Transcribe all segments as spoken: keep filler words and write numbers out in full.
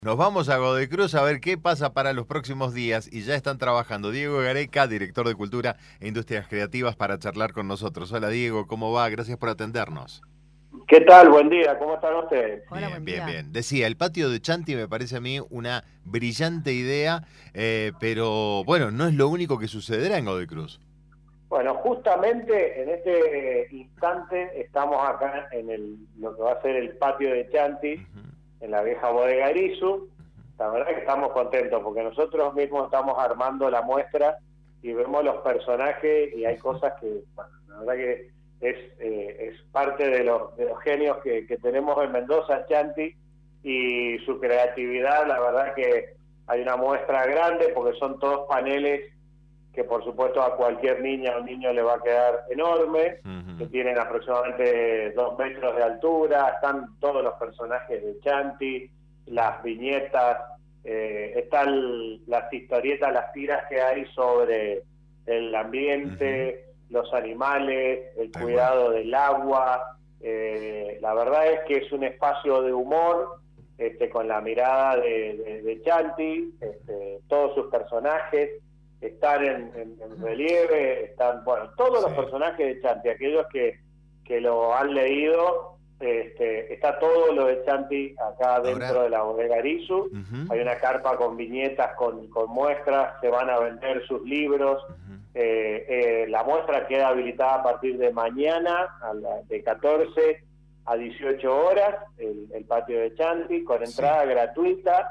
Nos vamos a Godoy Cruz a ver qué pasa para los próximos días y ya están trabajando Diego Gareca, director de Cultura e Industrias Creativas, para charlar con nosotros. Hola Diego, ¿cómo va? Gracias por atendernos. ¿Qué tal? Buen día, ¿cómo están ustedes? Hola, bien, buen bien, día. bien. Decía, el patio de Chanti me parece a mí una brillante idea, eh, pero bueno, no es lo único que sucederá en Godoy Cruz. Bueno, justamente en este instante estamos acá en el, lo que va a ser el patio de Chanti, uh-huh. en la vieja bodega Erizu. La verdad que estamos contentos porque nosotros mismos estamos armando la muestra y vemos los personajes y hay cosas que, bueno, la verdad que es, eh, es parte de los, de los genios que, que tenemos en Mendoza, Chanti, y su creatividad. La verdad que hay una muestra grande porque son todos paneles que por supuesto a cualquier niña o niño le va a quedar enorme, uh-huh. que tienen aproximadamente dos metros de altura, están todos los personajes de Chanti, las viñetas, eh, están las historietas, las tiras que hay sobre el ambiente, uh-huh. los animales, el Ay, cuidado bueno. del agua. Eh, la verdad es que es un espacio de humor, este, con la mirada de, de, de Chanti, este, todos sus personajes están en, en, en relieve, están, bueno, todos sí. los personajes de Chanti, aquellos que, que lo han leído, este, está todo lo de Chanti acá dentro Ahora, de la bodega Erizu. Uh-huh. Hay una carpa con viñetas, con, con muestras, se van a vender sus libros. Uh-huh. eh, eh, la muestra queda habilitada a partir de mañana, a la, de catorce a dieciocho horas, el, el patio de Chanti, con entrada sí. gratuita.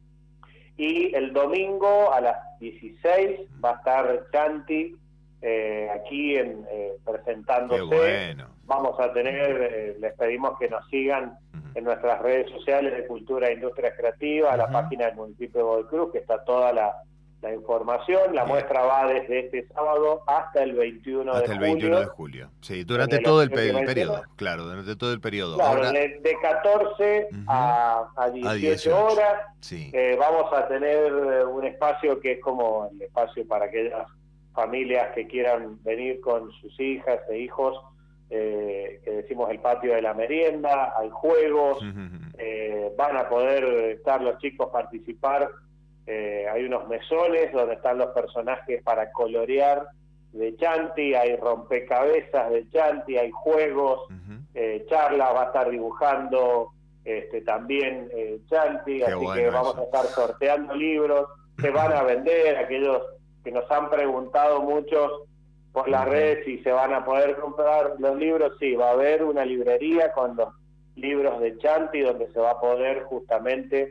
Y el domingo a las dieciséis va a estar Chanti eh, aquí en, eh, presentándose. Qué bueno. Vamos a tener, eh, les pedimos que nos sigan uh-huh. en nuestras redes sociales de Cultura e Industrias Creativas, uh-huh. la página del municipio de Godoy Cruz, que está toda la, la información. La Bien. muestra va desde este sábado hasta el veintiuno hasta de el julio. veintiuno de julio. Sí, durante todo el, el periodo. Claro, durante todo el periodo. Claro, Ahora... de, de catorce uh-huh. a, a dieciocho horas. Sí. Eh, vamos a tener un espacio que es como el espacio para aquellas familias que quieran venir con sus hijas e hijos, eh, que decimos el patio de la merienda, hay juegos, uh-huh. eh, van a poder estar los chicos participar. Eh, hay unos mesones donde están los personajes para colorear de Chanti, hay rompecabezas de Chanti, hay juegos, uh-huh. eh, charlas, va a estar dibujando este, también eh, Chanti, Qué así bueno que vamos eso. a estar sorteando libros, se van a vender, aquellos que nos han preguntado muchos por las uh-huh. redes si se van a poder comprar los libros. Sí, va a haber una librería con los libros de Chanti donde se va a poder justamente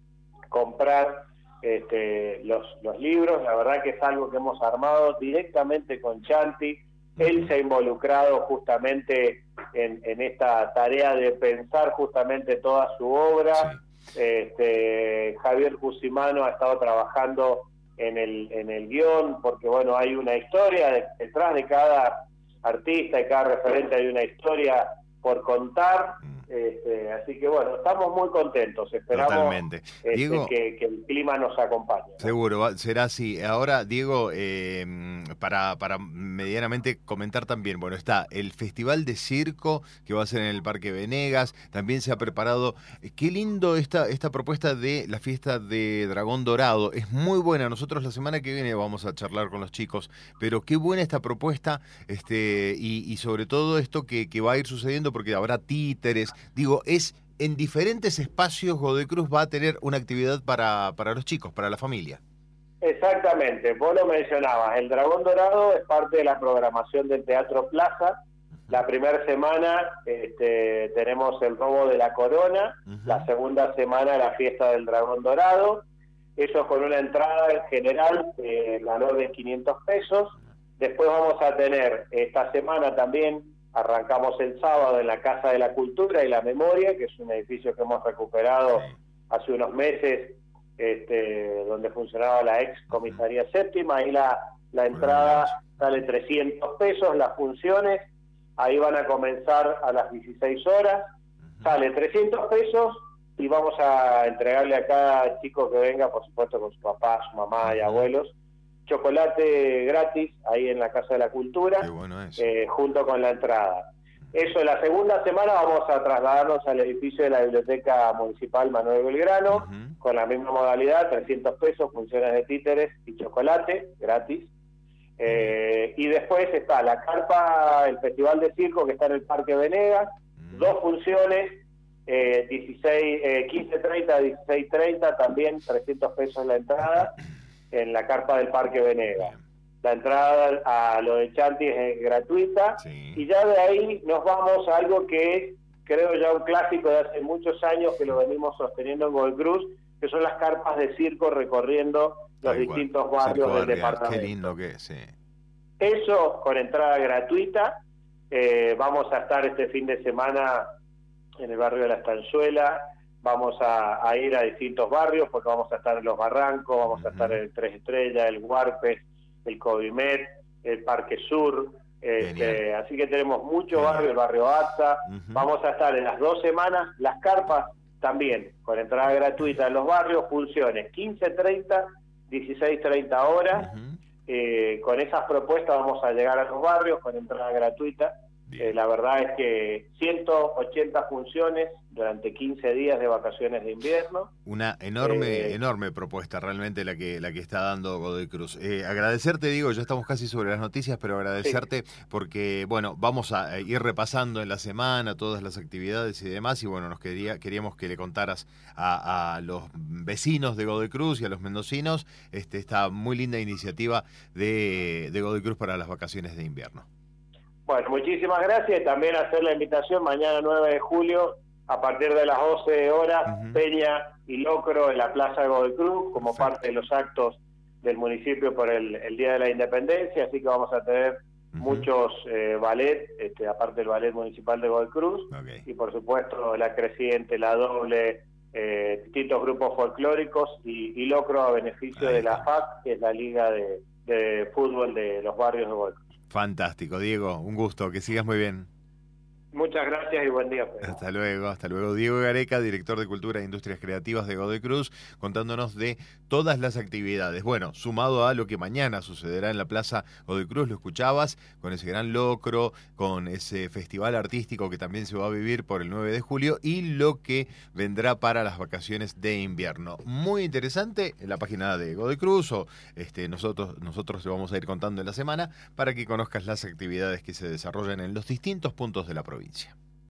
comprar Este, los, los libros. La verdad que es algo que hemos armado directamente con Chanti. Él se ha involucrado justamente en, en esta tarea de pensar justamente toda su obra. Sí. Este, Javier Cusimano ha estado trabajando en el, en el guión, porque bueno, hay una historia de, detrás de cada artista y cada referente, hay una historia por contar. Este, así que bueno, estamos muy contentos, esperamos este, Diego, que, que el clima nos acompañe, ¿no? Seguro, va, será así. Ahora, Diego, eh, para, para medianamente comentar también, bueno, está el Festival de Circo que va a ser en el Parque Venegas, también se ha preparado, qué lindo esta, esta propuesta de la fiesta de Dragón Dorado, es muy buena. Nosotros la semana que viene vamos a charlar con los chicos, pero qué buena esta propuesta, este y, y sobre todo esto que, que va a ir sucediendo porque habrá títeres. Digo, es en diferentes espacios Godoy Cruz va a tener una actividad para, para los chicos, para la familia. Exactamente, vos lo mencionabas, el Dragón Dorado es parte de la programación del Teatro Plaza. La primera semana este, tenemos el robo de la corona, uh-huh. la segunda semana la fiesta del Dragón Dorado, eso con una entrada en general de eh, valor de quinientos pesos. Después vamos a tener esta semana también, arrancamos el sábado en la Casa de la Cultura y la Memoria, que es un edificio que hemos recuperado sí. hace unos meses, este, donde funcionaba la ex comisaría uh-huh. séptima. Ahí la, la entrada uh-huh. sale trescientos pesos, las funciones, ahí van a comenzar a las dieciséis horas, uh-huh. sale trescientos pesos y vamos a entregarle a cada chico que venga, por supuesto con su papá, su mamá uh-huh. y abuelos, chocolate gratis ahí en la Casa de la Cultura, Qué bueno es. eh, junto con la entrada. Eso, la segunda semana vamos a trasladarnos al edificio de la Biblioteca Municipal Manuel Belgrano, uh-huh. con la misma modalidad, trescientos pesos, funciones de títeres y chocolate, gratis. Eh, y después está la carpa, el Festival de Circo, que está en el Parque Venegas, uh-huh. dos funciones, eh, dieciséis, eh, quince treinta, dieciséis treinta, también trescientos pesos la entrada, en la carpa del Parque Venegas. La entrada a lo de Chanti es gratuita, sí. y ya de ahí nos vamos a algo que es, creo ya un clásico de hace muchos años que lo venimos sosteniendo en Godoy Cruz, que son las carpas de circo recorriendo los Tal distintos cual. barrios Circo del barrial. departamento. Qué lindo que es, sí. Eso con entrada gratuita. Eh, vamos a estar este fin de semana en el barrio de La Estanzuela, vamos a, a ir a distintos barrios porque vamos a estar en Los Barrancos, vamos uh-huh. a estar en el Tres Estrellas, el Huarpes, el Covimet, el Parque Sur, este, así que tenemos mucho barrio, el barrio Atza, uh-huh. vamos a estar en las dos semanas, las carpas también, con entrada gratuita en los barrios, funciones quince treinta, dieciséis treinta horas, uh-huh. eh, con esas propuestas vamos a llegar a los barrios con entrada gratuita. Eh, la verdad es que ciento ochenta funciones durante quince días de vacaciones de invierno. Una enorme, eh, enorme propuesta realmente la que la que está dando Godoy Cruz. Eh, agradecerte, digo, ya estamos casi sobre las noticias, pero agradecerte sí. porque, bueno, vamos a ir repasando en la semana todas las actividades y demás, y bueno, nos quería, queríamos que le contaras a, a los vecinos de Godoy Cruz y a los mendocinos este, esta muy linda iniciativa de, de Godoy Cruz para las vacaciones de invierno. Bueno, muchísimas gracias y también hacer la invitación mañana nueve de julio a partir de las doce horas, uh-huh. Peña y Locro en la Plaza de Godoy Cruz como Perfecto. parte de los actos del municipio por el, el Día de la Independencia, así que vamos a tener uh-huh. muchos eh, ballet, este, aparte del ballet municipal de Godoy Cruz, okay. y por supuesto la Creciente, la Doble, eh, distintos grupos folclóricos y, y Locro a beneficio Ahí de está. la F A C, que es la Liga de, de Fútbol de los Barrios de Godoy Cruz. Fantástico, Diego, un gusto, que sigas muy bien. Muchas gracias y buen día. Pedro. Hasta luego, hasta luego. Diego Gareca, director de Cultura e Industrias Creativas de Godoy Cruz, contándonos de todas las actividades. Bueno, sumado a lo que mañana sucederá en la Plaza Godoy Cruz, lo escuchabas, con ese gran locro, con ese festival artístico que también se va a vivir por el nueve de julio y lo que vendrá para las vacaciones de invierno. Muy interesante en la página de Godoy Cruz, o este, nosotros, nosotros te vamos a ir contando en la semana para que conozcas las actividades que se desarrollan en los distintos puntos de la provincia.